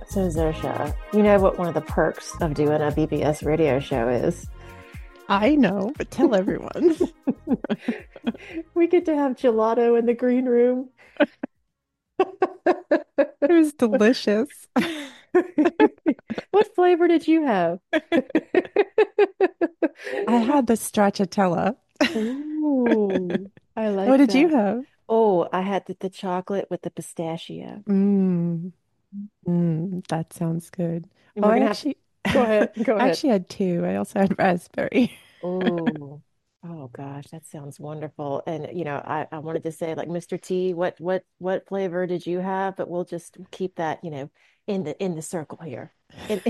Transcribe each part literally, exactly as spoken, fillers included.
So, Zosha, you know what one of the perks of doing a B B S radio show is? I know, but tell everyone. We get to have gelato in the green room. It was delicious. What flavor did you have? I had the stracciatella. Ooh, I What like did you that. have? Oh, I had the, the chocolate with the pistachio. Mm, mm, that sounds good. And Oh, we're I gonna have, actually, go I ahead, go ahead. actually had two. I also had raspberry. Oh, oh gosh, that sounds wonderful. And you know, I, I wanted to say like mister T, what what what flavor did you have? But we'll just keep that, you know, in the in the circle here. In,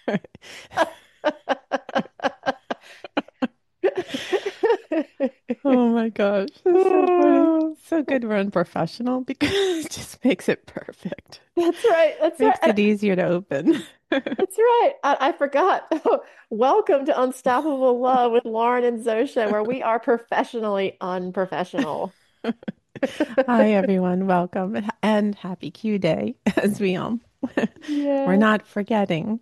Oh my gosh, that's so funny. So good we're unprofessional because it just makes it perfect. That's right. That's right. Makes And it easier to open. that's right. I, I forgot. Welcome to Unstoppable Love with Lauren and Zosha, where we are professionally unprofessional. Hi, everyone. Welcome and happy Q Day as we um we're Yeah. not forgetting.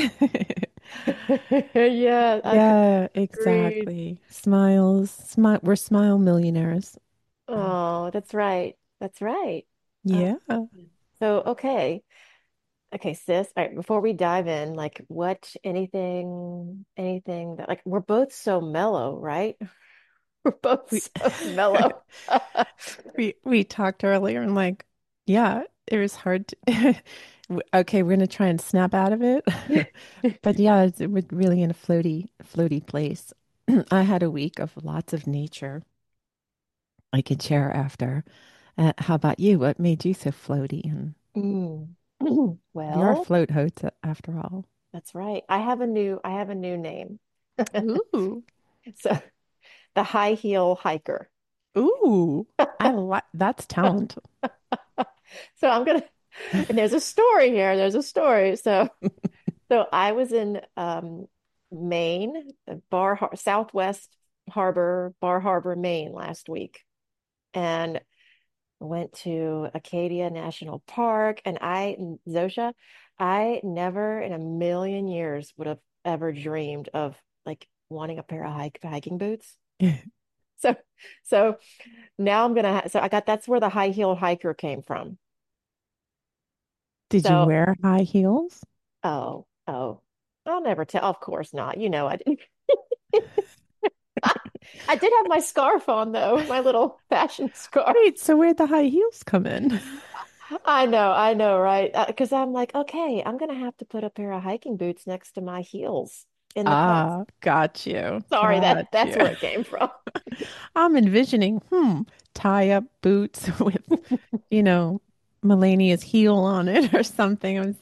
Yeah, I could Yeah, agree. exactly. Smiles. Smile. We're smile millionaires. Uh, Oh, that's right. That's right. Uh, yeah. so, okay. Okay, sis. All right, before we dive in, like what, anything, anything that, like, we're both so mellow, right? We're both We so mellow. we we talked earlier and like, yeah, it was hard to w- okay, we're gonna try and snap out of it. But yeah, it's, it was really in a floaty, floaty place. I had a week of lots of nature I could share after. Uh, how about you? What made you so floaty? And Mm. you're a Well, float host after all. that's right. I have a new I have a new name. Ooh, So the high heel hiker. ooh, I like that's talent. So I'm gonna and there's a story here. There's a story. So so I was in um Maine, uh, Bar Har Southwest Harbor, Bar Harbor, Maine last week. And went to Acadia National Park. And I, Zosha, I never in a million years would have ever dreamed of like wanting a pair of hike, hiking boots. So, so now I'm gonna, ha so I got, that's where the high heel hiker came from. Did you So, wear high heels? oh, oh, I'll never tell. Of course not. You know, I didn't. I did have my scarf on though, my little fashion scarf. Wait, so where'd the high heels come in? I know, I know, right? Because I'm like, okay, I'm gonna have to put a pair of hiking boots next to my heels in the class. Ah, got you, Sorry, that got that's you. where it came from. I'm envisioning, hmm, tie up boots with, you know, Melania's heel on it or something. I'm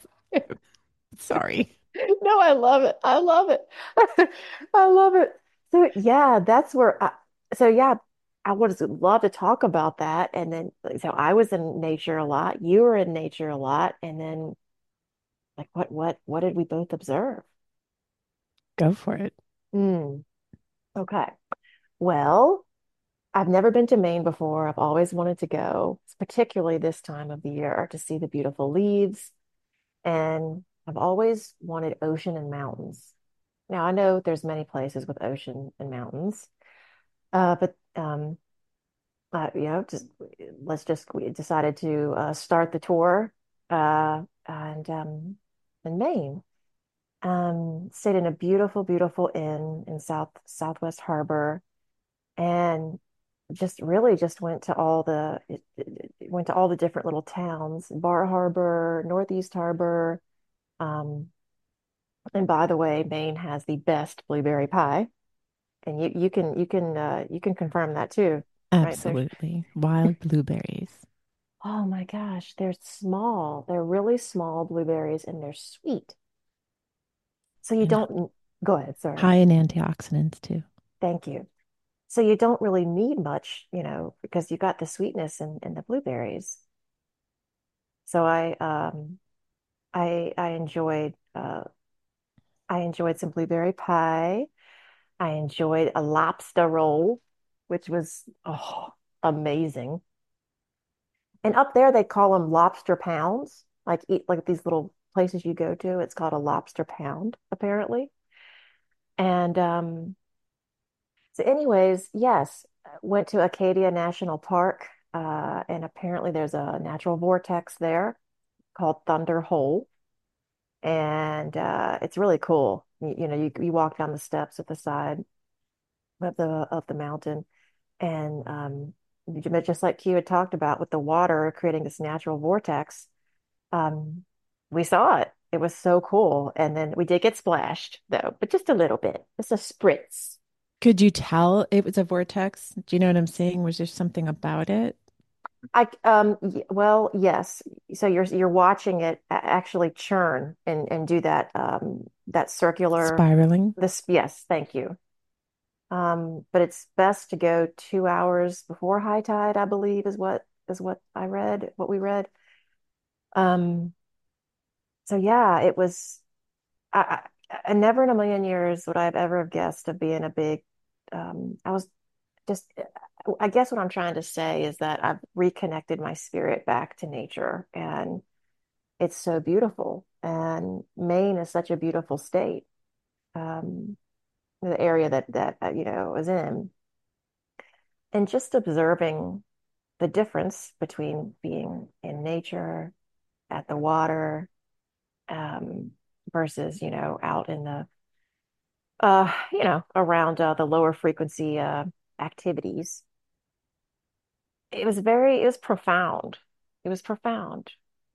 sorry. No, I love it. I love it. I love it. So yeah, that's where I, so yeah, I would love to talk about that. And then like, so I was in nature a lot. You were in nature a lot. And then like what what what did we both observe? Go for it. Hmm. Okay. Well, I've never been to Maine before. I've always wanted to go, particularly this time of the year, to see the beautiful leaves. And I've always wanted ocean and mountains. Now, I know there's many places with ocean and mountains, uh, but um, uh, you know, just let's just we decided to uh, start the tour uh, and um, in Maine. Um, stayed in a beautiful, beautiful inn in South Southwest Harbor, and just really just went to all the it, it, it went to all the different little towns, Bar Harbor, Northeast Harbor. Um, and by the way, Maine has the best blueberry pie, and you you can you can uh, you can confirm that too, right? So, Absolutely. Wild blueberries. oh my gosh, they're small. They're really small blueberries, and they're sweet. So you And don't go ahead. Sorry. high in antioxidants too. Thank you. So you don't really need much, you know, because you got the sweetness in, in the blueberries. So I um I I enjoyed uh I enjoyed some blueberry pie. I enjoyed a lobster roll, which was oh amazing. And up there they call them lobster pounds, like eat like these little. places you go to. It's called a lobster pound, apparently. And um, so, anyways, yes, went to Acadia National Park, uh, and apparently there's a natural vortex there called Thunder Hole, and uh, it's really cool. You, you know, you you walk down the steps at the side of the of the mountain, and um, just like you had talked about with the water creating this natural vortex, um, we saw it. It was so cool, and then we did get splashed though, but just a little bit, just a spritz. Could you tell it was a vortex? Do you know what I'm saying? Was there something about it I um y- well, yes. So you're you're watching it a- actually churn and and do that um that circular spiraling? this yes, thank you. Um, but it's best to go two hours before high tide, I believe, is what is what I read, what we read. Um, so yeah, it was I, I, I never in a million years would I have ever have guessed of being a big um I was just I guess what I'm trying to say is that I've reconnected my spirit back to nature, and it's so beautiful. And Maine is such a beautiful state. Um, the area that that uh, you know I was in, and just observing the difference between being in nature at the water um, versus you know out in the uh, you know around uh, the lower frequency uh, activities. It was very it was profound. It was profound.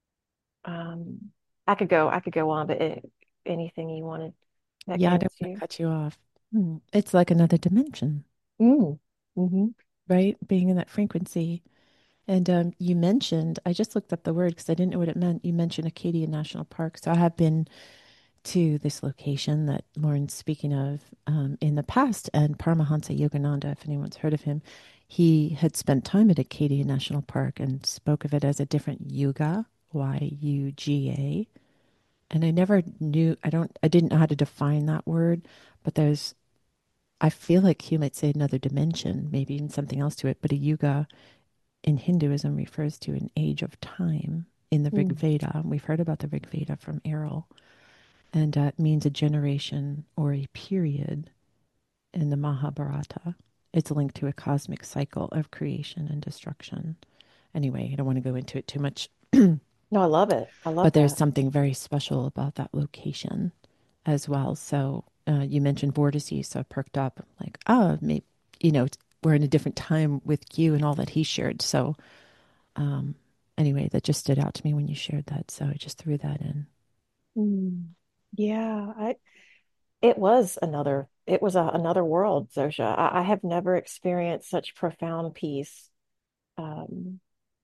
Um, I could go I could go on, but it, anything you wanted that Yeah, I came don't to want to you. cut you off. Hmm. It's like another dimension, Mm. Hmm. right? Being in that frequency. And um, you mentioned, I just looked up the word because I didn't know what it meant. You mentioned Acadia National Park. So I have been to this location that Lauren's speaking of um, in the past. And Paramahansa Yogananda, if anyone's heard of him, he had spent time at Acadia National Park and spoke of it as a different yuga, Y U G A. And I never knew, I don't, I didn't know how to define that word, but there's, I feel like you might say another dimension, maybe even something else to it, but a yuga in Hinduism refers to an age of time in the Rig Mm. Veda. We've heard about the Rig Veda from Errol, and uh, it means a generation or a period in the Mahabharata. It's linked to a cosmic cycle of creation and destruction. Anyway, I don't want to go into it too much, No, I love it. I love but there's that. something very special about that location as well. So uh, you mentioned vortices, so I perked up. I'm like, oh, maybe, you know, we're in a different time with you and all that he shared. So Um, anyway, that just stood out to me when you shared that. So I just threw that in. Mm. Yeah, I it was another it was a, another world, Zosha. I, I have never experienced such profound peace um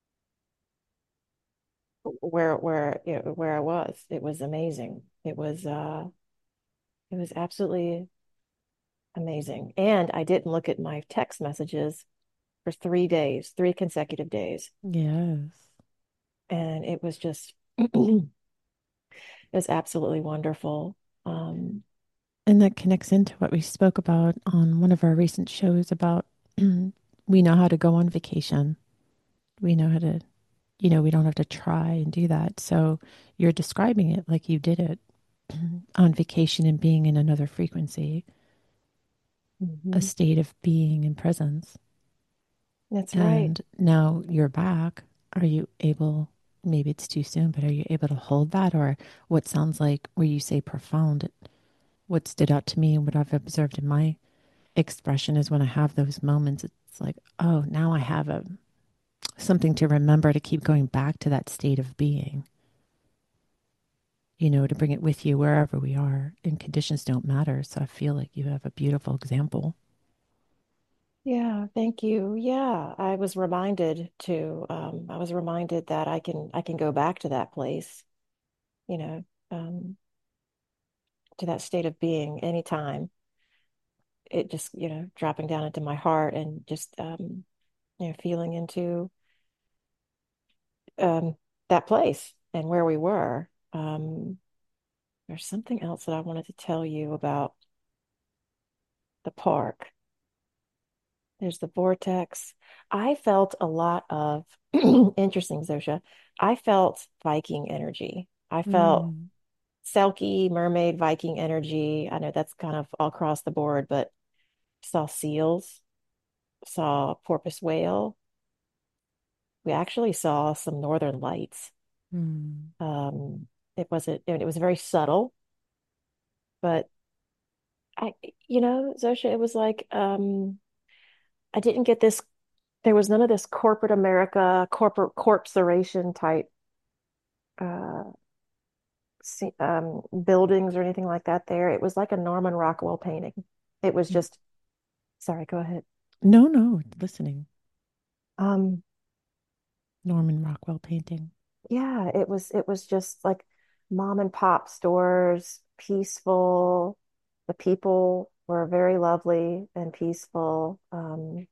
where where you know, where I was. It was amazing. It was uh it was absolutely amazing. And I didn't look at my text messages for three days, three consecutive days. Yes. And it was just it was absolutely wonderful. Um And that connects into what we spoke about on one of our recent shows about we know how to go on vacation. We know how to, you know, we don't have to try and do that. So you're describing it like you did it on vacation and being in another frequency, a mhm. state of being and presence. That's right. And now you're back. Are you able, maybe it's too soon, but are you able to hold that? Or what sounds like where you say profound, what stood out to me and what I've observed in my expression is when I have those moments, it's like, oh, now I have a something to remember to keep going back to that state of being, you know, to bring it with you wherever we are. And conditions don't matter. So I feel like you have a beautiful example. Yeah, thank you. Yeah, I was reminded to um I was reminded that I can I can go back to that place, you know, um to that state of being anytime. It just, you know, dropping down into my heart and just um you know feeling into um that place and where we were. Um there's something else that I wanted to tell you about the park. There's the vortex. I felt a lot of interesting, Zosha. I felt Viking energy. I felt Mm. Selkie, mermaid, Viking energy. I know that's kind of all across the board, but saw seals, saw porpoise whale. We actually saw some northern lights. Mm. Um, it wasn't, it was very subtle, but I, you know, Zosha, it was like um, I didn't get this. There was none of this corporate America, corporate corpsoration type uh, se- um, buildings or anything like that there. It was like a Norman Rockwell painting. It was just, sorry, go ahead. No, no, listening. Um, Norman Rockwell painting. yeah, it was it was just like mom and pop stores, peaceful. The people were very lovely and peaceful. Um,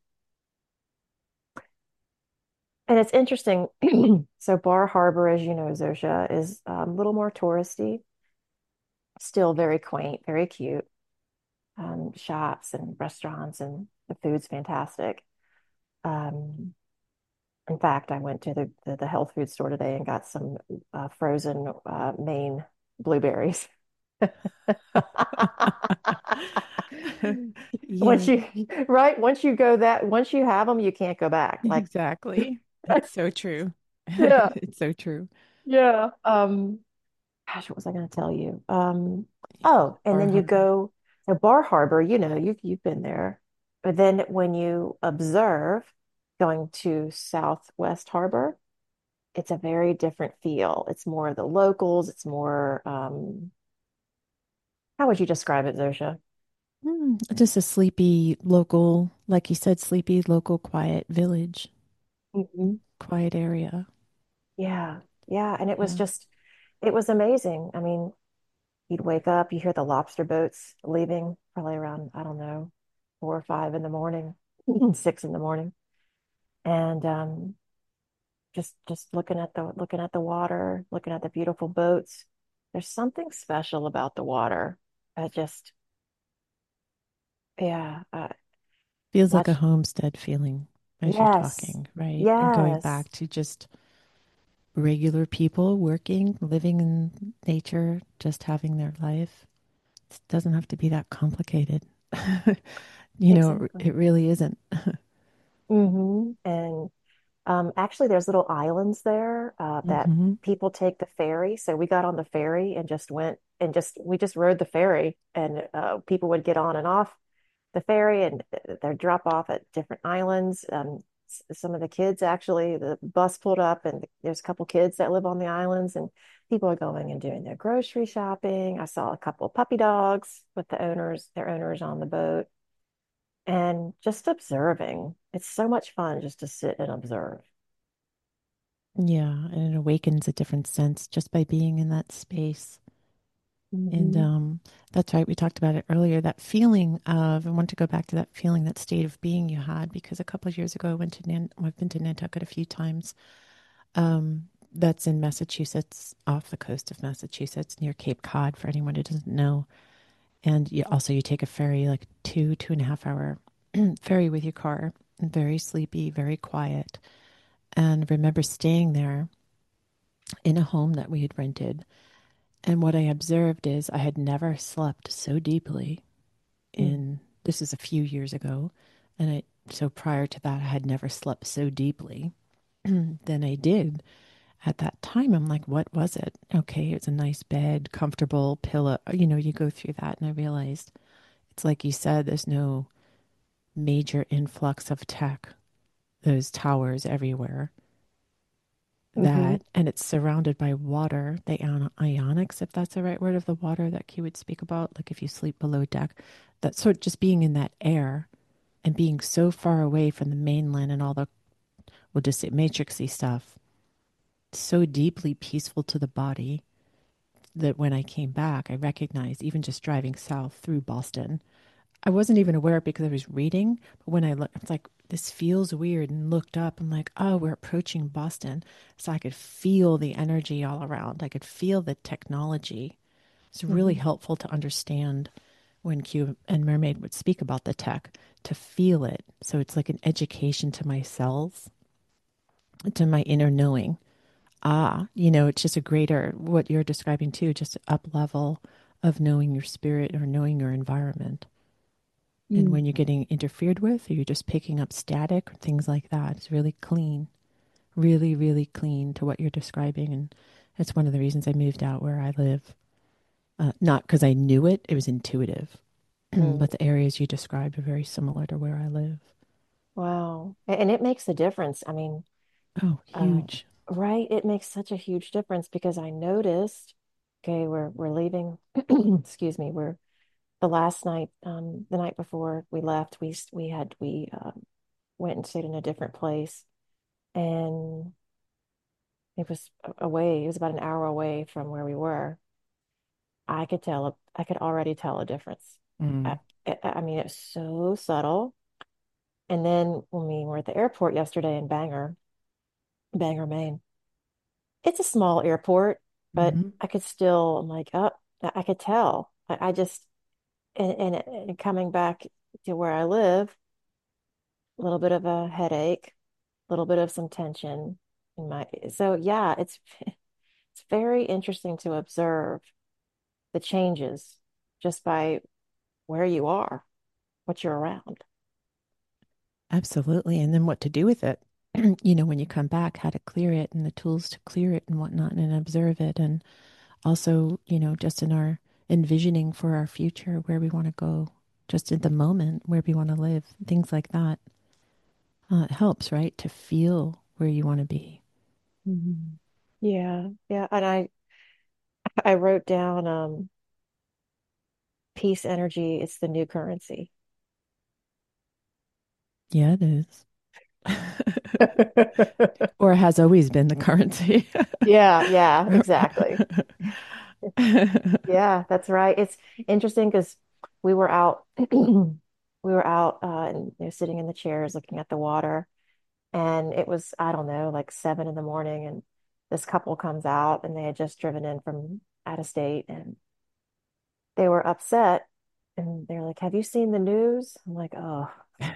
and it's interesting. So Bar Harbor, as you know, Zosha, is um, a little more touristy, still very quaint, very cute. Um, shops and restaurants, and the food's fantastic. Um, in fact, I went to the, the the health food store today and got some uh, frozen uh, Maine blueberries. Once Yeah, you, right, once you go that, once you have them, you can't go back. Like, exactly. It's so true. yeah, It's so true. yeah. Um, gosh, what was I going to tell you? Um, oh, and Bar then you Harbor. go to Bar Harbor, you know, you've you've been there. But then when you observe going to Southwest Harbor, it's a very different feel. It's more of the locals, it's more um, how would you describe it, Zosha? Mm, just a sleepy local, like you said, sleepy local quiet village, Mhm. quiet area. Yeah, yeah. And it was Yeah. just, it was amazing. I mean, you'd wake up, you hear the lobster boats leaving probably around, I don't know, four or five in the morning, six in the morning. And um, just just looking at the looking at the water, looking at the beautiful boats. There's something special about the water. I just, yeah, uh, Feels like a watch. homestead feeling as you're Yes, talking, right? And going yes. back to just regular people working, living in nature, just having their life. It doesn't have to be that complicated. You know, it, Exactly. it really isn't. Hmm. And um, actually, there's little islands there uh, that Hmm. people take the ferry. So we got on the ferry and just went and just we just rode the ferry, and uh, people would get on and off the ferry, and they're drop off at different islands. Um, some of the kids actually, the bus pulled up, and there's a couple kids that live on the islands, and people are going and doing their grocery shopping. I saw a couple of puppy dogs with the owners, their owners on the boat, and just observing. It's so much fun just to sit and observe. Yeah, and it awakens a different sense just by being in that space. And Hmm. um, that's right. We talked about it earlier. That feeling of, I want to go back to that feeling, that state of being you had, because a couple of years ago, I went to Nan- I've been to Nantucket a few times. Um, that's in Massachusetts, off the coast of Massachusetts, near Cape Cod, for anyone who doesn't know. And you, also, you take a ferry, like two, two and a half hour ferry with your car. Very sleepy, very quiet. And remember staying there in a home that we had rented. And what I observed is I had never slept so deeply in, this is a few years ago. And I, so prior to that, I had never slept so deeply than I did at that time. I'm like, what was it? Okay, it's a nice bed, comfortable pillow. You know, you go through that. And I realized it's like you said, there's no major influx of tech, those towers everywhere. Hmm. That, and it's surrounded by water, the ion- ionics, if that's the right word, of the water that Q would speak about. Like if you sleep below deck, that sort of just being in that air and being so far away from the mainland and all the, we'll just say matrixy stuff, so deeply peaceful to the body that when I came back, I recognized even just driving south through Boston. I wasn't even aware because I was reading, but when I looked, it's like, this feels weird, and looked up, I'm like, oh, we're approaching Boston. So I could feel the energy all around. I could feel the technology. It's really Hmm. helpful to understand when Q and Mermaid would speak about the tech, to feel it. So it's like an education to my cells, to my inner knowing ah, you know, it's just a greater, what you're describing too, just up level of knowing your spirit or knowing your environment. And Mm. when you're getting interfered with, or you're just picking up static or things like that, it's really clean, really, really clean to what you're describing. And it's one of the reasons I moved out where I live. Uh, not because I knew it, it was intuitive. Mm. But the areas you described are very similar to where I live. Wow. A- And it makes a difference. I mean, Oh, uh, huge. right, it makes such a huge difference because I noticed, okay, we're we're leaving, excuse me, we're the last night, um, the night before we left, we s- we had we uh, went and stayed in a different place, and it was a- away. It was about an hour away from where we were. I could tell, a- I could already tell a difference. I, Mm. I I mean, it's so subtle. And then when we were at the airport yesterday in Bangor, Bangor, Maine, it's a small airport, but Hmm. I could still, I'm like, oh, I I could tell. I, I just, and, and, and coming back to where I live, a little bit of a headache, a little bit of some tension in my, so yeah, it's, it's very interesting to observe the changes just by where you are, what you're around. Absolutely. And then what to do with it. You know, when you come back, how to clear it and the tools to clear it and whatnot and observe it. And also, you know, just in our envisioning for our future, where we want to go, just in the moment, where we want to live, things like that. Uh, it helps, right? To feel where you want to be. Mhm. Yeah, yeah. And I I wrote down um peace energy, it's the new currency. Yeah, it is. Or has always been the currency. Yeah, yeah, exactly. Yeah, that's right. It's interesting because we were out we were out uh and you know, sitting in the chairs looking at the water, and it was, I don't know, like seven in the morning, and this couple comes out and they had just driven in from out of state, and they were upset, and they're like, "Have you seen the news?" I'm like, "Oh."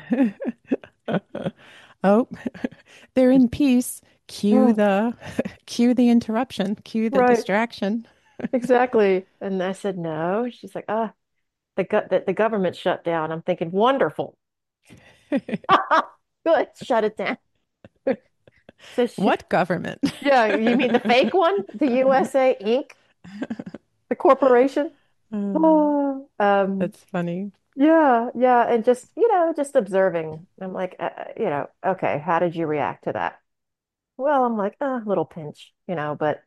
Oh, they're in peace. Cue the cue the interruption, cue the Right, distraction. exactly. And I said, no. She's like, ah, the, go the, the government shut down. I'm thinking, wonderful. Good, shut it down. So she, What government? yeah, you mean the fake one? The U S A Inc, the corporation? Uh, Oh, um, that's funny. yeah, yeah. And just, you know, just observing. I'm like, uh, uh, you know, okay, how did you react to that? Well, I'm like, a little pinch, you know, but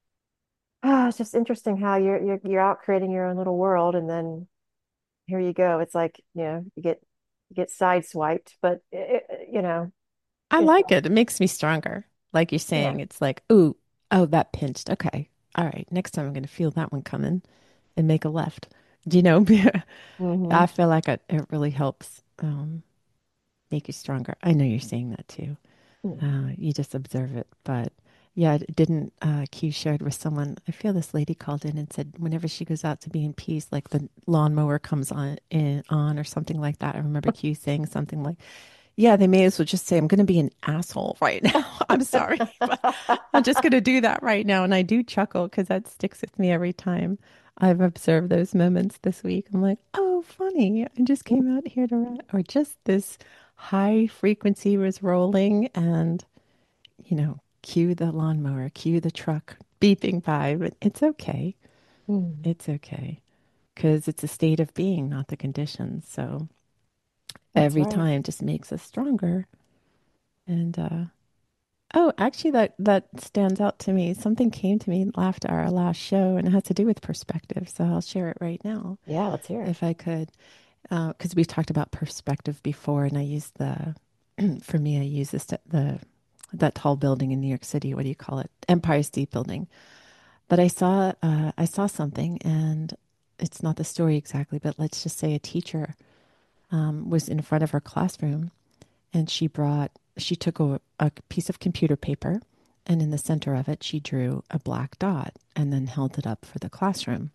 ah, it's just interesting how you're you're you're out creating your own little world, and then here you go. It's like, you know, you get you get sideswiped, but it, it- you know, I it's like it. It makes me stronger. Like you're yeah. saying, it's like, ooh, oh, that pinched. Okay. All right. Next time I'm going to feel that one coming and make a left. Do you know? Hmm. I feel like it, it really helps um, make you stronger. I know you're saying that too. Uh, you just observe it. But yeah, it didn't uh, Q shared with someone. I feel this lady called in and said whenever she goes out to be in peace, like the lawnmower comes on in, on or something like that. I remember Q saying something like, yeah, they may as well just say, I'm going to be an asshole right now. I'm sorry, but I'm just going to do that right now. And I do chuckle because that sticks with me every time I've observed those moments this week. I'm like, oh, funny. I just came out here to, ra-" or just this high frequency was rolling and, you know, cue the lawnmower, cue the truck beeping by, but it's okay. Mm. It's okay because it's a state of being, not the conditions. So That's every right. time just makes us stronger. And, uh, oh, actually, that that stands out to me. Something came to me after our last show, and it has to do with perspective. So I'll share it right now, Yeah, let's hear it. if I could, because we've talked about perspective before, and I use the, for me, I use this the that tall building in New York City. What do you call it? Empire State Building. But I saw uh, I saw something, and it's not the story exactly, but let's just say a teacher um, was in front of her classroom and she brought she took a, a piece of computer paper and in the center of it she drew a black dot and then held it up for the classroom.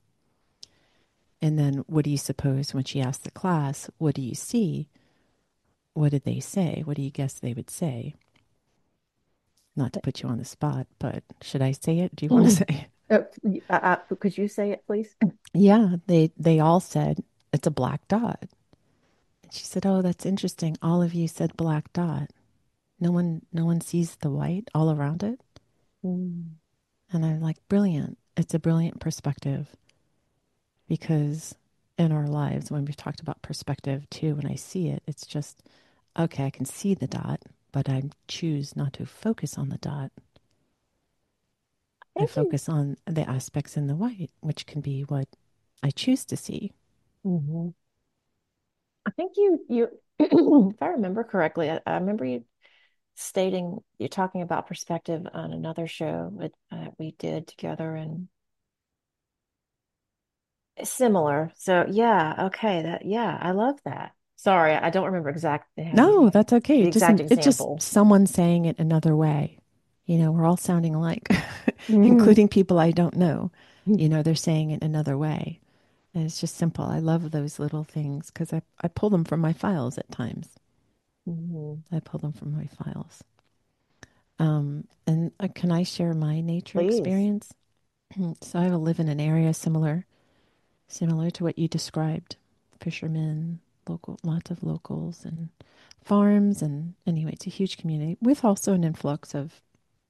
And then what do you suppose when she asked the class, what do you see? What did they say? What do you guess they would say? Not to put you on the spot, but should I say it? Do you want to say it? Uh, uh, uh, could you say it, please? Yeah, they they all said it's a black dot. And she said, "Oh, that's interesting. All of you said black dot. No one no one sees the white all around it." Mm, And I'm like, "Brilliant. It's a brilliant perspective because in our lives when we've talked about perspective too, when I see it, it's just okay, I can see the dot, but I choose not to focus on the dot. I thank you. focus on the aspects in the white, which can be what I choose to see." Mhm. I think you you if I remember correctly, I, I remember you stating you're talking about perspective on another show that uh, we did together and similar. So yeah, okay, that yeah, I love that. Sorry, I don't remember exactly how you No, that's okay. the It just exact it's just example. someone saying it another way. You know, we're all sounding alike, Mhm. including people I don't know. You know, they're saying it another way. And it's just simple. I love those little things because I, I pull them from my files at times. Mhm. I pull them from my files. Um, and uh, can I share my nature Please. experience? So I live in an area similar, similar to what you described. Fishermen, local, lots of locals, and farms, and anyway, it's a huge community with also an influx of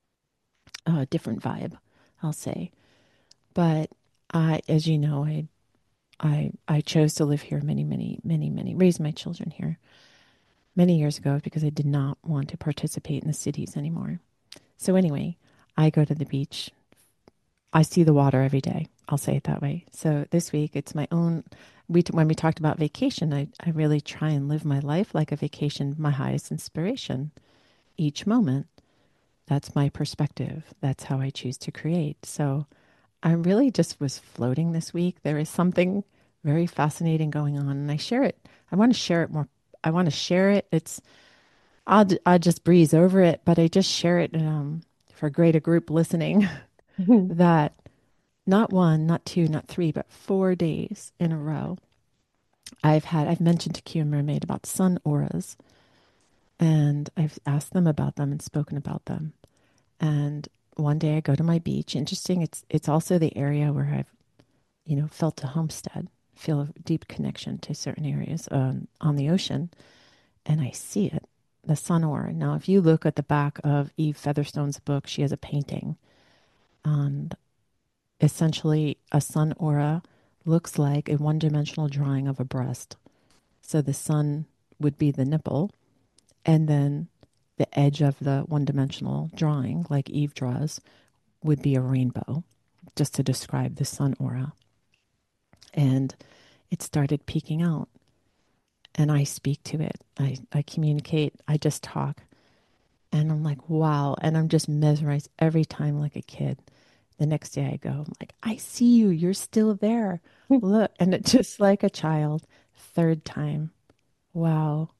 a uh, different vibe, I'll say. But I, as you know, I, I, I chose to live here many, many, many, many, raise my children here many years ago because I did not want to participate in the cities anymore. So anyway, I go to the beach. I see the water every day. I'll say it that way. So this week it's my own. We when we talked about vacation, I I really try and live my life like a vacation, my highest inspiration each moment. That's my perspective. That's how I choose to create. So I really just was floating this week. There is something very fascinating going on, and I share it. I want to share it more. I want to share it. It's I'll I just breeze over it, but I just share it um, for greater group listening that not one, not two, not three, but four days in a row. I've had I've mentioned to Q and Mermaid about sun auras, and I've asked them about them and spoken about them. And one day I go to my beach. Interesting. It's it's also the area where I've you know felt a homestead, feel a deep connection to certain areas um, on the ocean, and I see it, the sun aura. Now, if you look at the back of Eve Featherstone's book, she has a painting, and essentially a sun aura looks like a one-dimensional drawing of a breast. So the sun would be the nipple, and then the edge of the one-dimensional drawing, like Eve draws, would be a rainbow, just to describe the sun aura. And it started peeking out, and I speak to it. I, I communicate. I just talk. And I'm like, wow. And I'm just mesmerized every time like a kid. The next day I go, I'm like, I see you. You're still there. Look. And it's just like a child. Third time. Wow.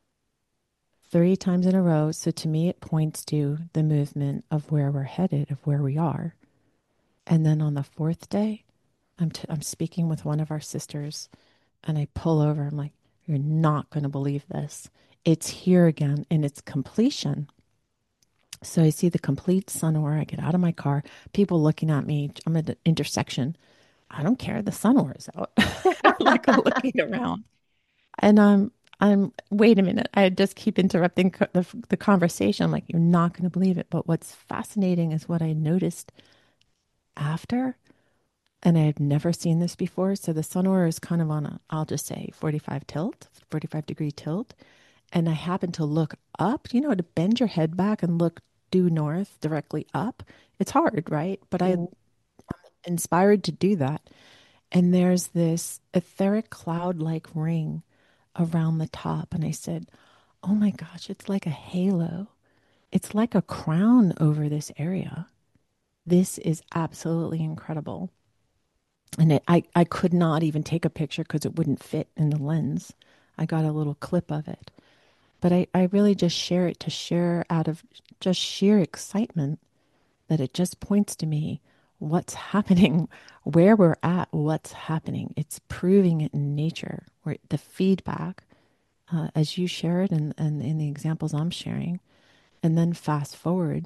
Three times in a row. So to me, it points to the movement of where we're headed, of where we are. And then on the fourth day, I'm, t- I'm speaking with one of our sisters and I pull over. I'm like, you're not going to believe this. It's here again in its completion. So I see the complete sun aura. I get out of my car, people looking at me. I'm at the intersection. I don't care. The sun aura's out. Like looking around. And I'm, I'm, wait a minute. I just keep interrupting co- the, the conversation. I'm like, you're not going to believe it. But what's fascinating is what I noticed after. And I had never seen this before. So the sun aura is kind of on a, I'll just say forty-five tilt, forty-five degree tilt. And I happened to look up, you know, to bend your head back and look due north directly up. It's hard, right? But I inspired to do that. And there's this etheric cloud like ring around the top. And I said, oh my gosh, it's like a halo. It's like a crown over this area. This is absolutely incredible. And it, I, I could not even take a picture because it wouldn't fit in the lens. I got a little clip of it. But I, I really just share it to share out of just sheer excitement that it just points to me what's happening, where we're at, what's happening. It's proving it in nature, where the feedback, uh, as you share it and, and in the examples I'm sharing, and then fast forward.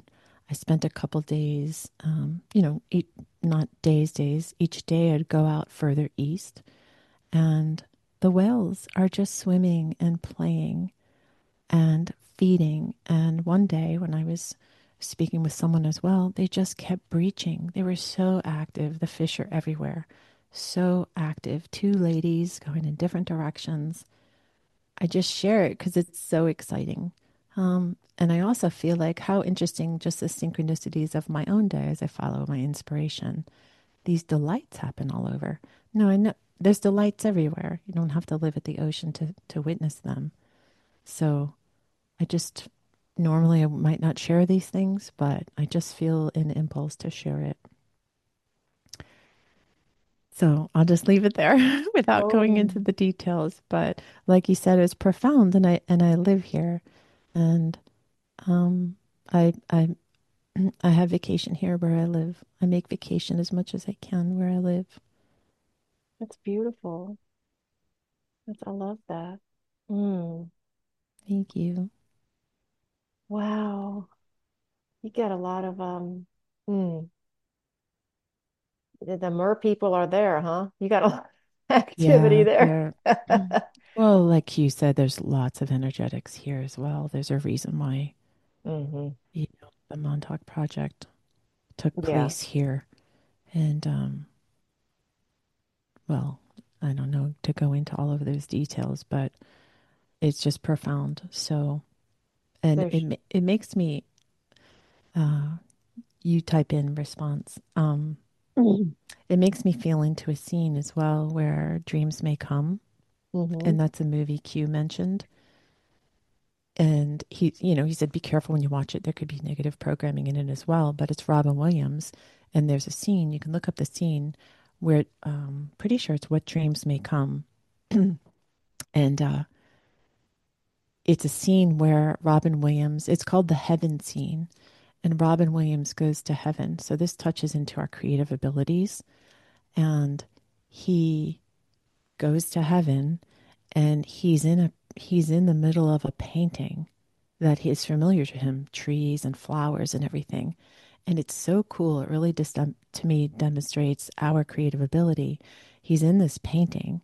I spent a couple days, um, you know, each, not days, days. Each day I'd go out further east, and the whales are just swimming and playing and feeding. And one day when I was speaking with someone as well, they just kept breaching. They were so active. The fish are everywhere, so active. Two ladies going in different directions. I just share it because it's so exciting. Um, and I also feel like how interesting just the synchronicities of my own day as I follow my inspiration. These delights happen all over. No, I know there's delights everywhere. You don't have to live at the ocean to, to witness them. So I just normally I might not share these things, but I just feel an impulse to share it. So I'll just leave it there without going Oh, into the details. But like you said, it's profound, and I and I live here, and um, I I I have vacation here where I live. I make vacation as much as I can where I live. that's beautiful. That's, I love that. Mm, Thank you. wow. You get a lot of um mm, the the mer people are there, huh? You got a lot of activity Yeah, there. there. Well, like you said, there's lots of energetics here as well. There's a reason why, Hmm. you know, the Montauk Project took Yeah. place here. And, um, well, I don't know to go into all of those details, but it's just profound. So, and it There's ma- it makes me, uh, you type in response. Um, it makes me feel into a scene as well where dreams may come, hmm and that's a movie Q mentioned. And he, you know, he said, be careful when you watch it. There could be negative programming in it as well. But it's Robin Williams, and there's a scene. You can look up the scene where, um, pretty sure it's What Dreams May Come, and uh, it's a scene where Robin Williams. It's called the Heaven scene, and Robin Williams goes to heaven. So this touches into our creative abilities, and he goes to heaven, and he's in a he's in the middle of a painting that is familiar to him, trees and flowers and everything. And it's so cool. It really just um, to me demonstrates our creative ability. He's in this painting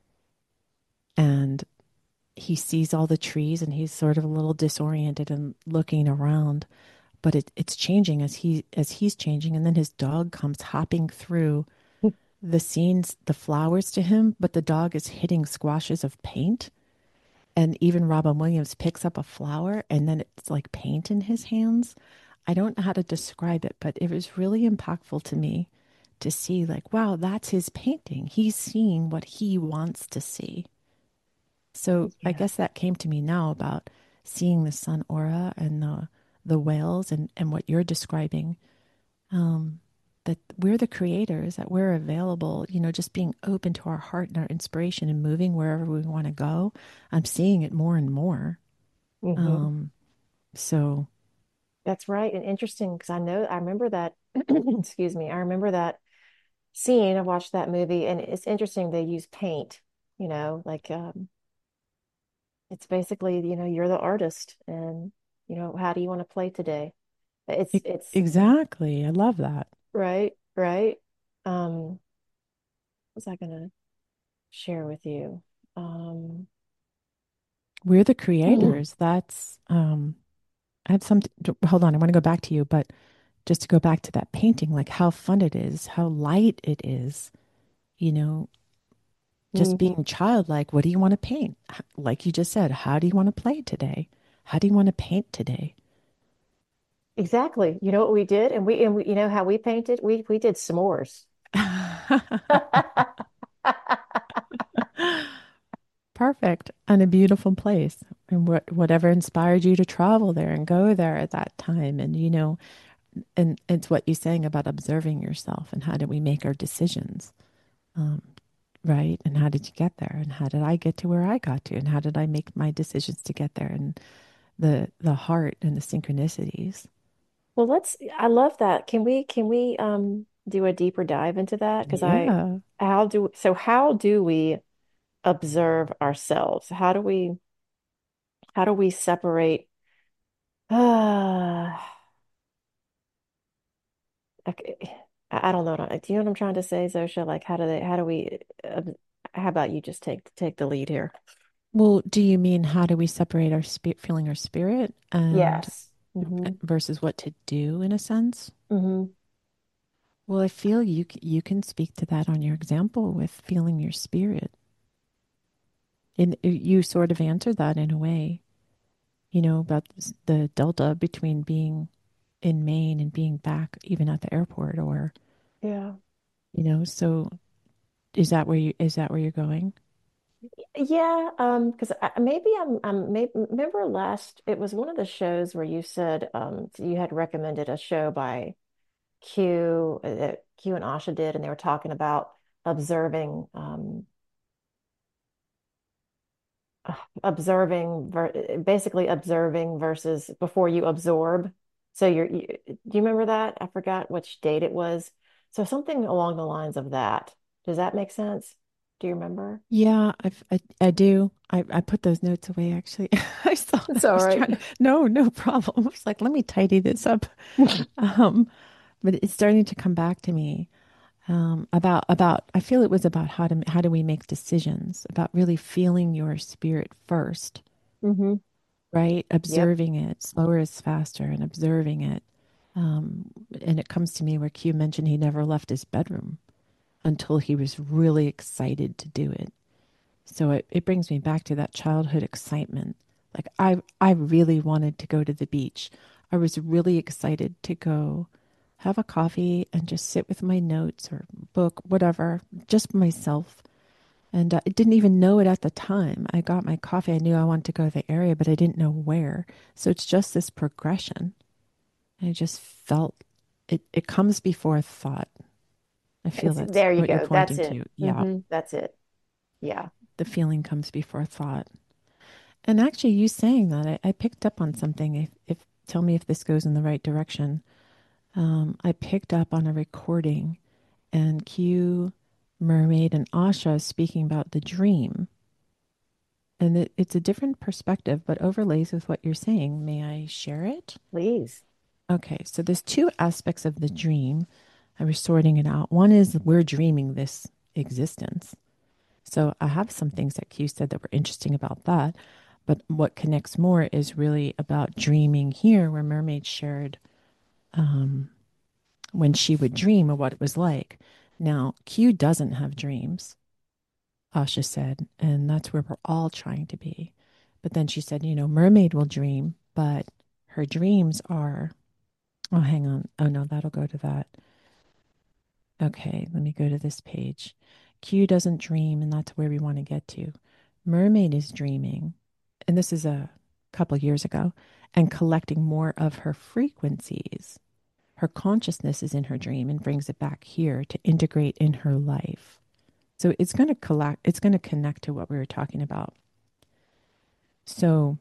and he sees all the trees and he's sort of a little disoriented and looking around, but it, it's changing as he as he's changing, and then his dog comes hopping through the scenes, the flowers to him, but the dog is hitting squashes of paint. And even Robin Williams picks up a flower and then it's like paint in his hands. I don't know how to describe it, but it was really impactful to me to see, like, wow, that's his painting. He's seeing what he wants to see. So I yeah. guess that came to me now about seeing the sun aura and the the whales and, and what you're describing. Um, that we're the creators, that we're available, you know, just being open to our heart and our inspiration and moving wherever we want to go. I'm seeing it more and more. hmm Um, so That's right. And interesting because I know I remember that, excuse me, I remember that scene. I watched that movie and it's interesting they use paint, you know, like um it's basically, you know, you're the artist and you know, how do you want to play today? It's e- it's exactly. I love that. right, right. Um, what was I gonna share with you? Um, We're the creators. That's um I have some hold on, I want to go back to you, but just to go back to that painting, like how fun it is, how light it is, you know, just mhm. being childlike. What do you want to paint? H- Like you just said, how do you want to play today? How do you want to paint today? Exactly. You know what we did? And we and we, you know how we painted? We we did s'mores. Perfect. And a beautiful place. And what whatever inspired you to travel there and go there at that time. And you know, and it's what you're saying about observing yourself and how do we make our decisions. Um, right. And how did you get there? And how did I get to where I got to? And how did I make my decisions to get there? And the the heart and the synchronicities. Well, let's, I love that. Can we can we um do a deeper dive into that? Because I Yeah. how do so how do we observe ourselves? How do we how do we separate? Uh, I, I don't know. What I- Do you know what I'm trying to say, Zosha? Like, how do they, how do we, uh, how about you just take take the lead here? Well, do you mean how do we separate our spirit, feeling our spirit and Yes. Mm-hmm. versus what to do in a sense? Mm-hmm. Well, I feel you c- you can speak to that on your example with feeling your spirit. And uh, you sort of answered that in a way, you know, about s- the delta between being in Maine and being back even at the airport or, Yeah. you know, so is that where you is that where you're going? Yeah, um, because I, maybe I'm I'm maybe remember last it was one of the shows where you said um you had recommended a show by Q uh, that Q and Asha did, and they were talking about observing um uh, observing ver basically observing versus before you absorb. So you're you, do you remember that? I forgot which date it was. So something along the lines of that. Does that make sense? Do you remember? Yeah, I've, I I do. I I put those notes away actually. I saw I It's all was right. trying to no, no problem. I was like, let me tidy this up. Um, but it's starting to come back to me. Um, about about I feel it was about how to how do we make decisions, about really feeling your spirit first, Hmm. right? Yep. Observing it, slower is faster, and observing it. Um, and it comes to me where Q mentioned he never left his bedroom until he was really excited to do it. So it, it brings me back to that childhood excitement. Like I I really wanted to go to the beach. I was really excited to go have a coffee and just sit with my notes or book, whatever, just myself. And uh, I didn't even know it at the time. I got my coffee. I knew I wanted to go to the area, but I didn't know where. So it's just this progression. I just felt it, it comes before thought. I feel It's that's there you what you're go. That's pointing it. to. Yeah. Hmm. That's it. Yeah. The feeling comes before thought. And actually, you saying that, I, I picked up on something. If, if tell me if this goes in the right direction. Um, I picked up on a recording, and Q, Mermaid, and Asha speaking about the dream, and it, it's a different perspective, but overlays with what you're saying. May I share it? Please. Okay, so there's two aspects of the dream. I was sorting it out. One is we're dreaming this existence. So I have some things that Q said that were interesting about that. But what connects more is really about dreaming here, where Mermaid shared um, when she would dream of what it was like. Now, Q doesn't have dreams, Asha said, and that's where we're all trying to be. But then she said, you know, Mermaid will dream, but her dreams are, oh, hang on. Oh, no, that'll go to that. Okay, let me go to this page. Q doesn't dream, and that's where we want to get to. Mermaid is dreaming, and this is a couple years ago, and collecting more of her frequencies. Her consciousness is in her dream and brings it back here to integrate in her life. So it's going to collect, it's going to connect to what we were talking about. So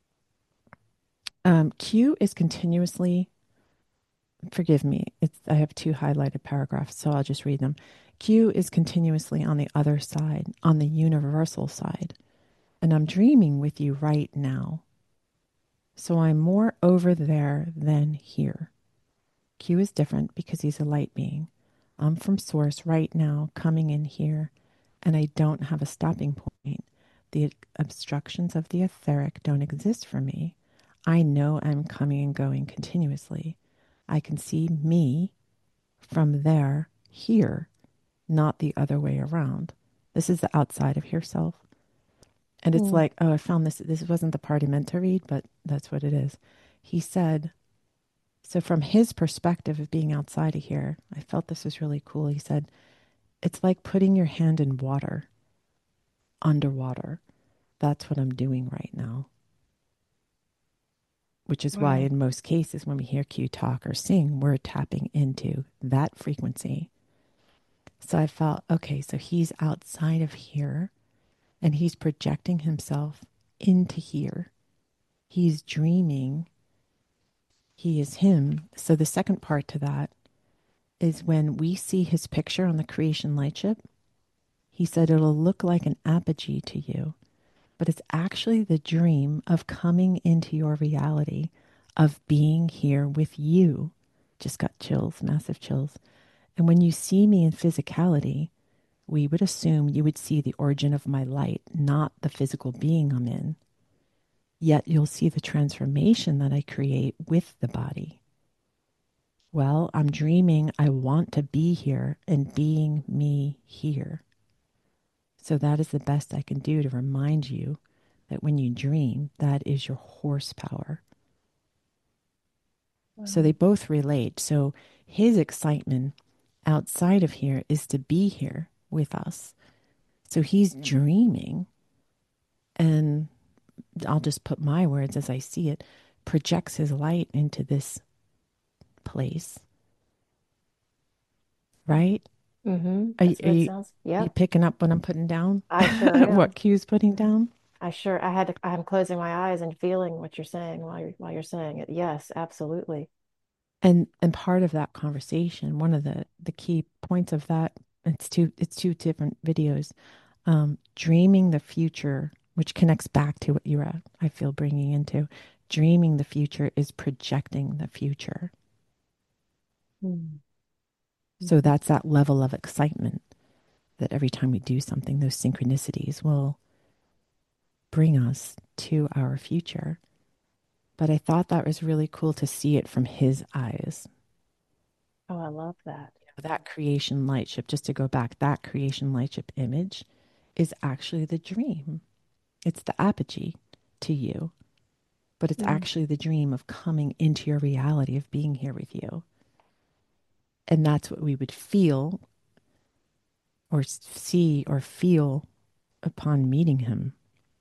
um, Q is continuously, forgive me, it's I have two highlighted paragraphs, so I'll just read them. Q is continuously on the other side, on the universal side, and I'm dreaming with you right now. So I'm more over there than here. Q is different because he's a light being. I'm from source right now, coming in here, and I don't have a stopping point. The obstructions of the etheric don't exist for me. I know I'm coming and going continuously. I can see me from there, here, not the other way around. This is the outside of your self. And it's Mm. like, oh, I found this. This wasn't the part I meant to read, but that's what it is. He said, so from his perspective of being outside of here, I felt this was really cool. He said, it's like putting your hand in water, underwater. That's what I'm doing right now. Which is why, Wow. in most cases, when we hear Q talk or sing, we're tapping into that frequency. So I felt, okay, so he's outside of here and he's projecting himself into here. He's dreaming. He is him. So the second part to that is when we see his picture on the creation lightship, he said it'll look like an apogee to you, but it's actually the dream of coming into your reality, of being here with you. Just got chills, massive chills. And when you see me in physicality, we would assume you would see the origin of my light, not the physical being I'm in. Yet you'll see the transformation that I create with the body. Well, I'm dreaming I want to be here and being me here. So that is the best I can do to remind you that when you dream, that is your horsepower. So they Um, both relate. So his excitement outside of here is to be here with us. So he's dreaming, and I'll just put my words as I see it, projects his light into this place, right? mm-hmm. Are you, That's are what it you, sounds. are you Yep. picking up what I'm putting down? I sure am. What Q's putting down? I sure I had to I'm closing my eyes and feeling what you're saying while you're while you're saying it. Yes, absolutely. And and part of that conversation, one of the the key points of that, it's two it's two different videos. Um, dreaming the future, which connects back to what you were, I feel, bringing into. Dreaming the future is projecting the future. So Mm-hmm. that's that level of excitement that every time we do something, those synchronicities will bring us to our future. But I thought that was really cool to see it from his eyes. Oh, I love that. That creation lightship, just to go back, that creation lightship image is actually the dream. It's the apogee to you, but it's Mm. actually the dream of coming into your reality of being here with you. And that's what we would feel or see or feel upon meeting him.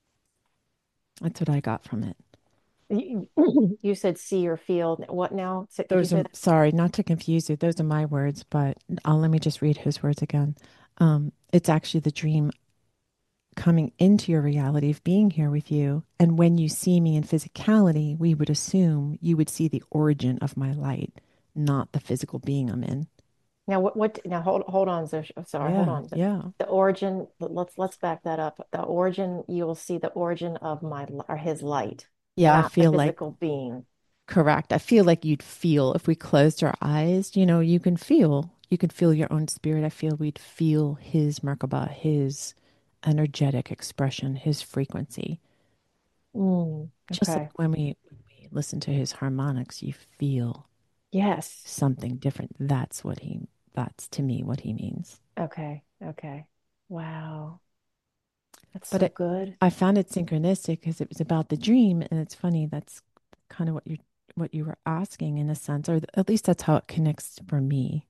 That's what I got from it. You, you said see or feel. What now? So, could you Those say are, that? sorry, not to confuse you. Those are my words, but I'll let me just read his words again. Um, it's actually the dream coming into your reality of being here with you. And when you see me in physicality, we would assume you would see the origin of my light, not the physical being I'm in. Now what what now hold hold on, so sorry, hold Yeah, on. The, yeah. the origin, let's let's back that up. The origin, you will see the origin of my or his light, Yeah, I not the feel like physical being. correct. I feel like you'd feel if we closed our eyes, you know, you can feel, you can feel your own spirit. I feel we'd feel his Merkaba, his energetic expression, his frequency. Mm, Just okay. like when we, when we listen to his harmonics, you feel Yes. something different. That's what he, that's to me what he means. Okay. Okay. Wow. That's But so it, good. I found it synchronistic because it was about the dream. And it's funny, that's kind of what you, what you were asking in a sense, or at least that's how it connects for me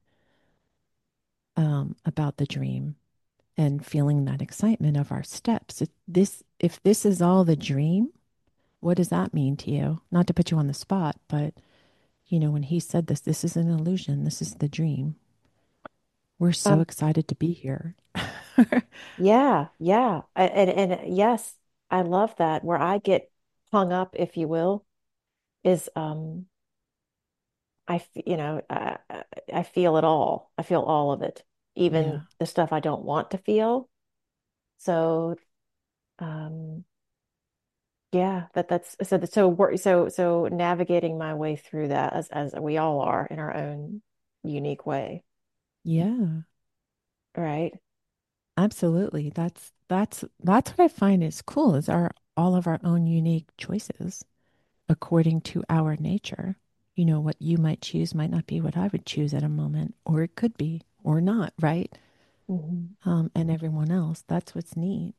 um, about the dream and feeling that excitement of our steps. If this, if this is all the dream, what does that mean to you? Not to put you on the spot, but you know, when he said this, this is an illusion. This is the dream. We're so Um, excited to be here. yeah, yeah. I- And and yes, I love that. Where I get hung up, if you will, is um I, f- you know, I, I I feel it all. I feel all of it, even Yeah. the stuff I don't want to feel. So, um, yeah, that that's so that- so work so so navigating my way through that as as we all are in our own unique way, Yeah. right? Absolutely. That's that's that's what I find is cool is our all of our own unique choices according to our nature. You know, what you might choose might not be what I would choose at a moment, or it could be, or not, right? Hmm. Um, and everyone else. That's what's neat.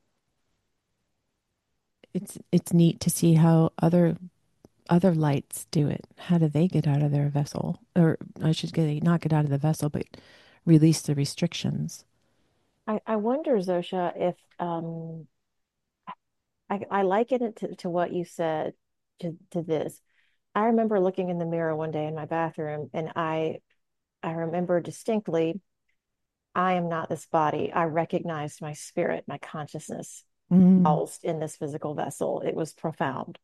It's it's neat to see how other other lights do it. How do they get out of their vessel? Or I should say not get out of the vessel, but release the restrictions. I I wonder, Zosha, if um I I liken it to to what you said to to this. I remember looking in the mirror one day in my bathroom, and I I remember distinctly I am not this body. I recognized my spirit, my consciousness Mm, housed in this physical vessel. It was profound.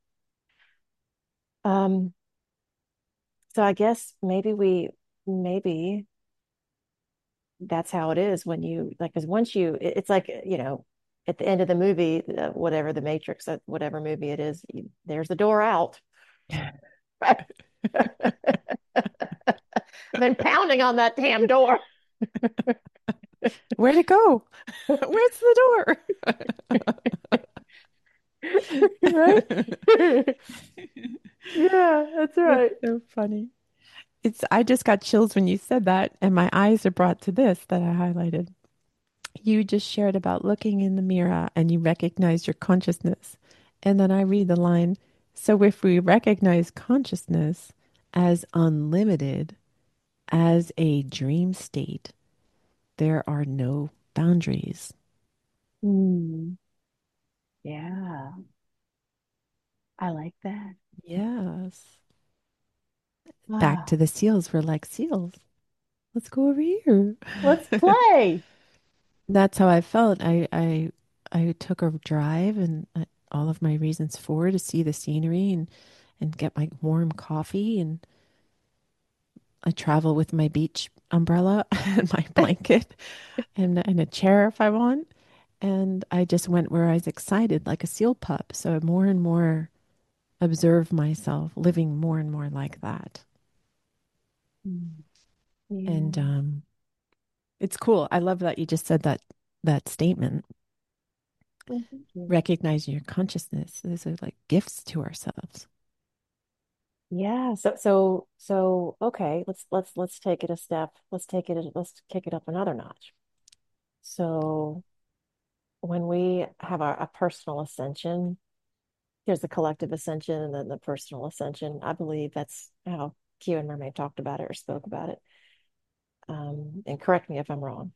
Um, so I guess maybe we, maybe that's how it is when you like, because once you, it- it's like, you know, at the end of the movie, uh, whatever the Matrix, uh, whatever movie it is, you, there's the door out. But been pounding on that damn door. Where'd it go? Where's the Right? door? Yeah, that's That's right. so funny. It's I just got chills when you said that, and my eyes are brought to this that I highlighted. You just shared about looking in the mirror and you recognize your consciousness. And then I read the line, so if we recognize consciousness as unlimited, as a dream state, there are no boundaries. Mm, yeah, I like that. Yes. Back to Ah, the seals. We're like seals. Let's go over here. let's play. That's how I felt. I I I took a drive and I, all of my reasons for to see the scenery and and get my warm coffee and I travel with my beach umbrella and my blanket and and a chair if I want. And I just went where I was excited, like a seal pup. So I more and more observe myself living more and more like that. Mm, yeah. And um, it's cool. I love that you just said that that statement. Well, thank you. Recognizing your consciousness. Those are like gifts to ourselves. Yeah, so so so okay, let's let's let's take it a step. Let's take it let's kick it up another notch. So when we have our a personal ascension, there's the collective ascension and then the personal ascension. I believe that's how Q and Mermaid talked about it or spoke about it. Um, and correct me if I'm wrong.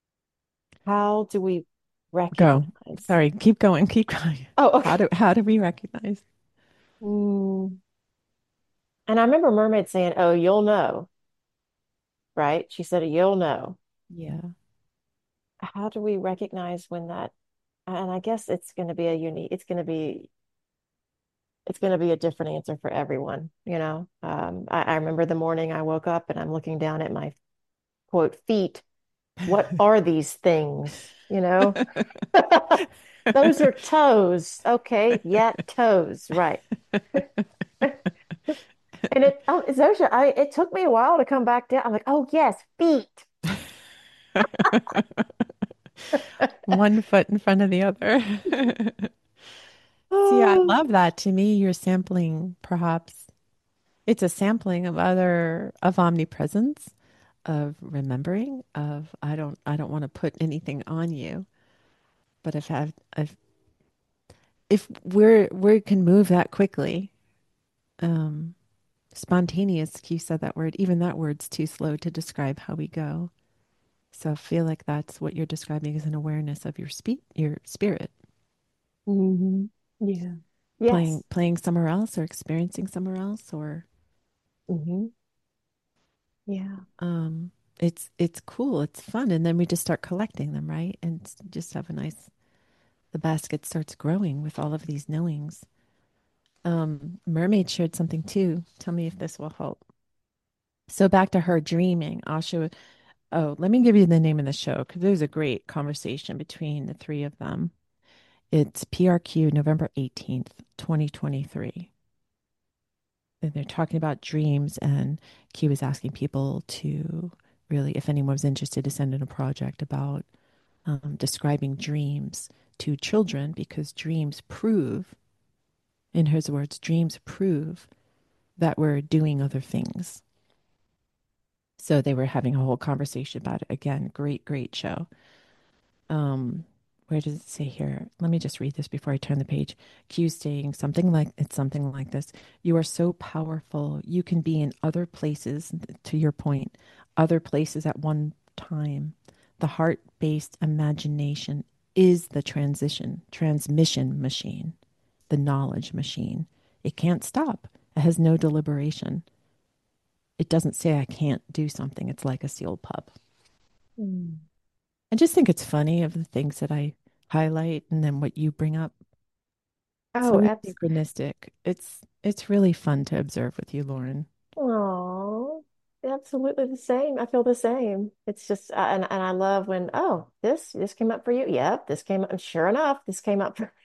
How do we Go. recognize? Sorry, keep going, keep going. Oh, How okay. do how do we recognize? Mm. And I remember Mermaid saying, "Oh, you'll know," right? She said, "You'll know." Yeah. How do we recognize when that? And I guess it's going to be a unique. It's going to be it's going to be a different answer for everyone. You know, um, I, I remember the morning I woke up and I'm looking down at my quote feet. What are these things? You know, those are toes. Okay, yeah, toes. Right. And it, oh, Zosha, I, it took me a while to come back down. I'm like, oh, yes, feet. One foot in front of the other. See, I Oh, love that. To me, you're sampling perhaps it's a sampling of other of omnipresence, of remembering, of I don't I don't want to put anything on you, but if have if if we're we can move that quickly, um, spontaneous, you said that word, even that word's too slow to describe how we go. So I feel like that's what you're describing is an awareness of your spe your spirit hmm yeah. playing Yes. playing somewhere else or experiencing somewhere else or hmm Yeah. um it's it's cool, it's fun, and then we just start collecting them, right? And s- just have a nice the basket starts growing with all of these knowings. Um, Mermaid shared something too. Tell me if this will help. So back to her dreaming. Asha, oh, let me give you the name of the show because there's a great conversation between the three of them. It's P R Q November eighteenth, twenty twenty-three. And they're talking about dreams, and Q was asking people to really, if anyone was interested, to send in a project about um, describing dreams to children because dreams prove, in his words, dreams prove that we're doing other things. So they were having a whole conversation about it. Again, great, great show. Um, where does it say here? Let me just read this before I turn the page. Q saying something like it's something like this. You are so powerful. You can be in other places, to your point, other places at one time. The heart-based imagination is the transition, transmission machine, the knowledge machine. It can't stop. It has no deliberation. It doesn't say I can't do something. It's like a sealed pup. Mm. I just think it's funny of the things that I highlight and then what you bring up. Oh, So abs synchronistic. It's it's really fun to observe with you, Lauren. oh, absolutely the same. I feel the same. It's just, uh, and and I love when, oh, this this came up for you. Yep, this came up. And sure enough, this came up for.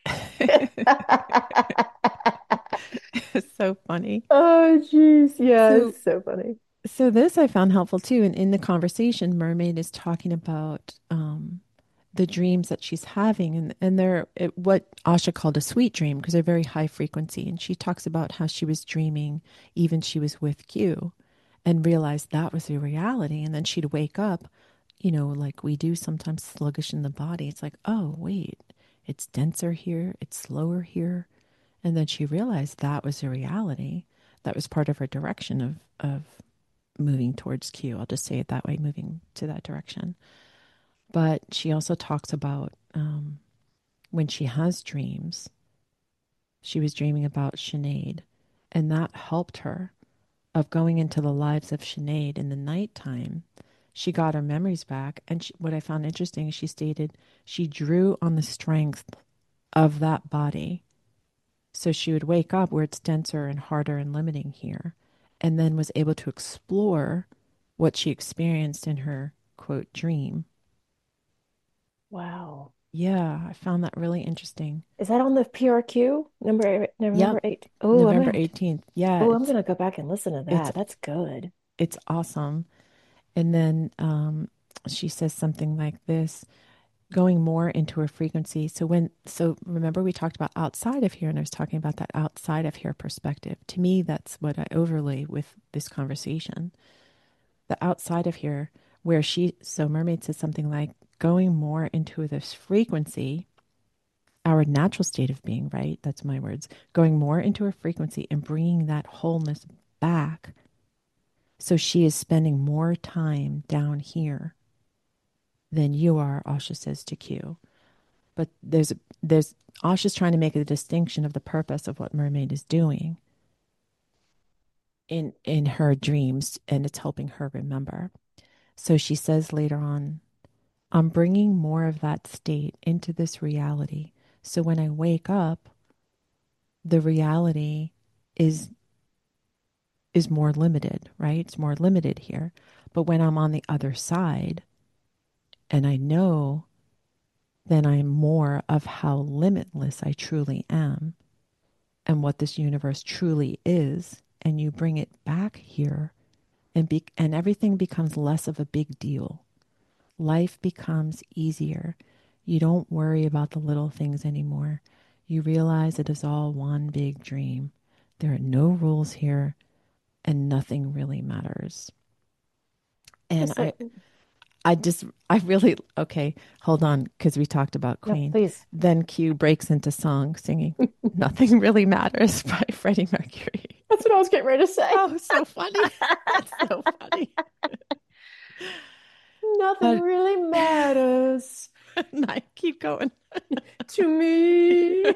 It's so funny. Oh, jeez. Yeah, So it's so funny. So this I found helpful too. And in the conversation, Mermaid is talking about um, the dreams that she's having, and and they're it, what Asha called a sweet dream because they're very high frequency. And she talks about how she was dreaming, even she was with Q, and realized that was the reality. And then she'd wake up, you know, like we do sometimes, sluggish in the body. It's like, oh wait, it's denser here, it's slower here, and then she realized that was the reality. That was part of her direction of of moving towards Q. I'll just say it that way, moving to that direction. But she also talks about um, when she has dreams, she was dreaming about Sinead, and that helped her of going into the lives of Sinead in the nighttime. She got her memories back. And she, what I found interesting is she stated she drew on the strength of that body. So she would wake up where it's denser and harder and limiting here, and then was able to explore what she experienced in her quote dream. Wow. Yeah, I found that really interesting. Is that on the P R Q number Yep, November eight? Oh, I'm November gonna have to, eighteenth. Yeah, oh, I'm it's gonna go back and listen to it's that. That's good. it's awesome. And then um she says something like this, going more into her frequency. So when so remember we talked about outside of here, and I was talking about that outside of here perspective. To me, that's what I overlay with this conversation. The outside of here, where she so Mermaid says something like going more into this frequency, our natural state of being, right? That's my words. Going more into her frequency and bringing that wholeness back. So she is spending more time down here than you are, Asha says to Q. But there's there's Asha's trying to make a distinction of the purpose of what Mermaid is doing in in her dreams, and it's helping her remember. So she says later on, I'm bringing more of that state into this reality. So when I wake up, the reality is is more limited, right? It's more limited here. But when I'm on the other side and I know, then I'm more of how limitless I truly am and what this universe truly is. And you bring it back here, and be, and everything becomes less of a big deal. Life becomes easier. You don't worry about the little things anymore. You realize it is all one big dream. There are no rules here, and nothing really matters. And That's I, so, I just, I really, okay, hold on, because we talked about no, Queen. please. Then Q breaks into song singing Nothing Really Matters by Freddie Mercury. That's what I was getting ready to say. Oh, so funny. It's so funny. Nothing But really matters I keep going. to me.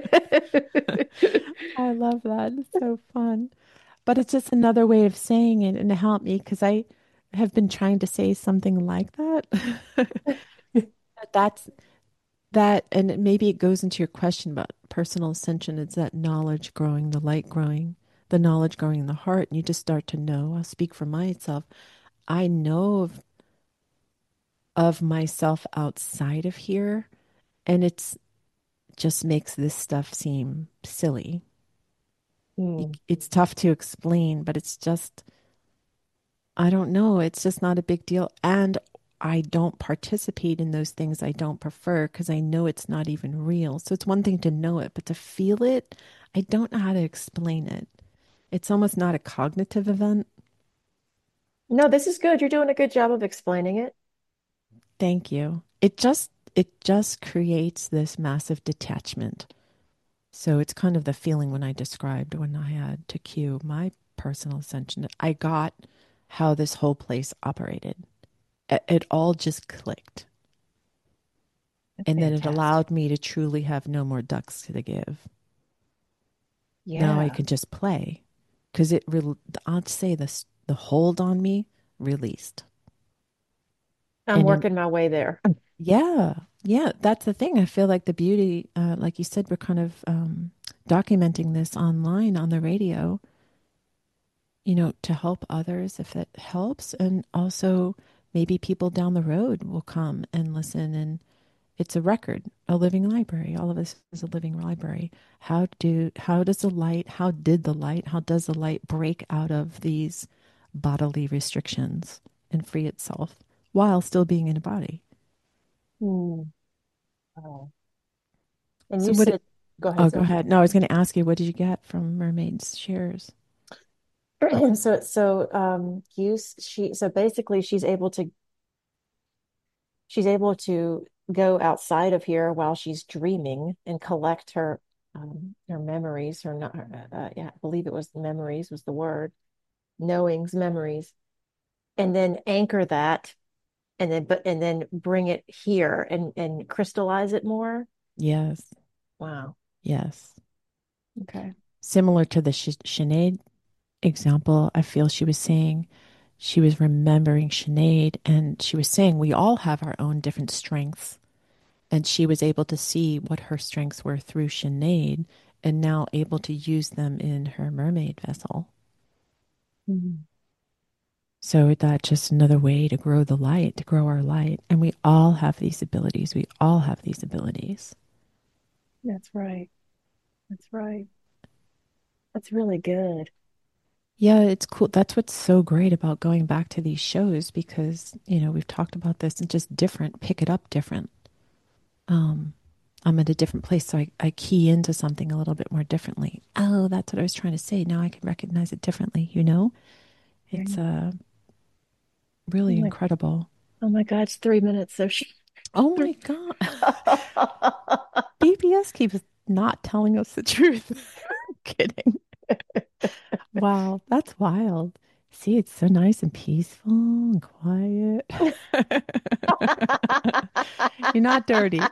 I love that. It's so fun. But it's just another way of saying it, and it helped me because I have been trying to say something like that. But that's that, and maybe it goes into your question about personal ascension. It's that knowledge growing, the light growing, the knowledge growing in the heart, and you just start to know. I'll speak for myself. I know of of myself outside of here, and it's just makes this stuff seem silly. Hmm. It's tough to explain, but it's just, I don't know. It's just not a big deal. And I don't participate in those things I don't prefer because I know it's not even real. So it's one thing to know it, but to feel it, I don't know how to explain it. It's almost not a cognitive event. No, this is good. You're doing a good job of explaining it. Thank you. It just it just creates this massive detachment. So it's kind of the feeling when I described when I had to cue my personal ascension. I got how this whole place operated. It, it all just clicked. That's And then it fantastic. allowed me to truly have no more ducks to give. Now I Yeah. can just play because it, re- I'll say this, the hold on me released. I'm And in, working my way there. yeah, yeah, that's the thing. I feel like the beauty, uh, like you said, we're kind of um, documenting this online on the radio, you know, to help others if it helps. And also maybe people down the road will come and listen, and it's a record, a living library. All of this is a living library. How do how does the light, how did the light, how does the light break out of these bodily restrictions and free itself while still being in a body. Hmm. Oh. And So you what? said, go ahead, Oh, go Zoe. ahead. No, I was going to ask you, what did you get from Mermaid's shares? So, so, um, you, she, so basically she's able to, she's able to go outside of here while she's dreaming and collect her, um, her memories, her, not, her, uh, yeah, I believe it was memories was the word, knowings, memories, and then anchor that and then, but, and then bring it here and, and crystallize it more. Yes. Wow. Yes. Okay. Similar to the Sh- Sinead example, I feel she was saying she was remembering Sinead and she was saying we all have our own different strengths. And she was able to see what her strengths were through Sinead and now able to use them in her mermaid vessel. Mhm. So that's just another way to grow the light, to grow our light. And we all have these abilities. We all have these abilities. That's right. That's right. That's really good. Yeah, it's cool. That's what's so great about going back to these shows because, you know, we've talked about this and just different, pick it up different. Um, I'm at a different place, so I, I key into something a little bit more differently. Oh, that's what I was trying to say. Now I can recognize it differently, you know? It's Right. uh, Oh really my, incredible. oh my God, it's three minutes. So she, Oh three. my God. B B S keeps not telling us the truth. I'm kidding. Wow, that's wild. See, it's so nice and peaceful and quiet. You're not dirty.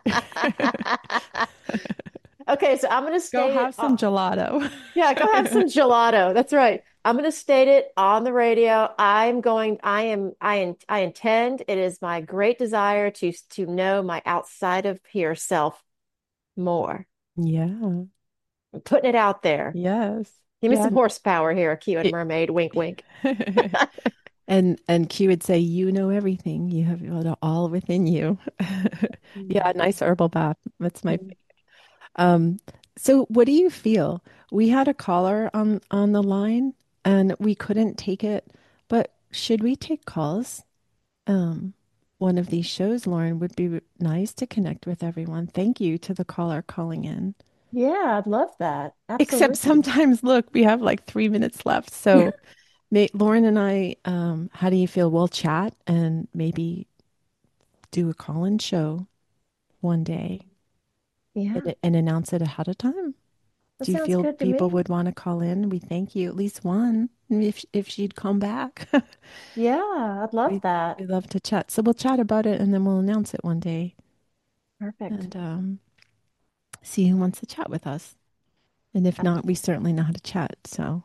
Okay, so I'm going to Go state it. have Uh, some gelato. yeah, go have some gelato. That's right. I'm going to state it on the radio. I'm going, I am, I, in, I intend, it is my great desire to to know my outside of here self more. Yeah. I'm putting it out there. Yes. Give me Yeah. some horsepower here, Q and It- Mermaid. Wink, wink. and and Q would say, "You know everything. You have it all within you." Yeah, nice herbal bath. That's my um. So, what do you feel? We had a caller on on the line, and we couldn't take it. But should we take calls? Um, one of these shows, Lauren, would be nice to connect with everyone. Thank you to the caller calling in. Yeah, I'd love that. Except Absolutely. sometimes, look, we have like three minutes left. So, may, Lauren and I, um, how do you feel? We'll chat and maybe do a call-in show one day Yeah, and, and announce it ahead of time. that Do you sounds feel good to people me. would want to call in? We thank you, at least one, if if she'd come back. Yeah, I'd love We that. we love to chat. So we'll chat about it and then we'll announce it one day Perfect. and um, see who wants to chat with us. And if not, we certainly know how to chat. So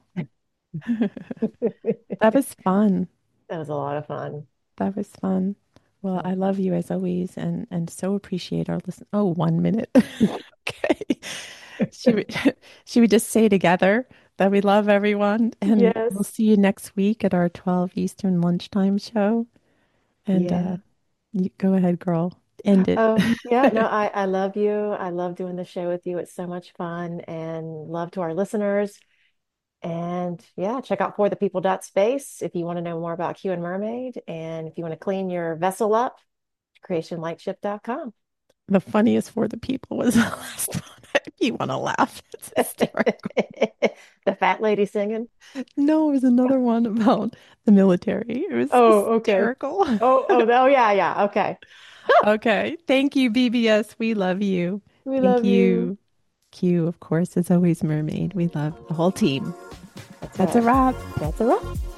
that was fun. That was a lot of fun. That was fun. Well, I love you as always and and so appreciate our listen. Oh, one minute. Okay. Should we, should we just say together that we love everyone and we'll Yes. see you next week at our twelve Eastern lunchtime show? And uh, Yeah. you go ahead, girl. End it. Oh, yeah. No, I, I love you. I love doing the show with you. It's so much fun and love to our listeners. And yeah, check out for the people dot space if you want to know more about Q and Mermaid. And if you want to clean your vessel up, creation lightship dot com. The funniest for the people was the last one. If you want to laugh, it's hysterical. The fat lady singing. No, it was another one about the military. It was Oh, okay. hysterical. Oh, oh, oh, yeah, yeah. Okay. Okay. Thank you, B B S. We love you. We Thank love you. you. Q, of course, as always, Mermaid. We love the whole team. That's That's a right. wrap. That's a wrap.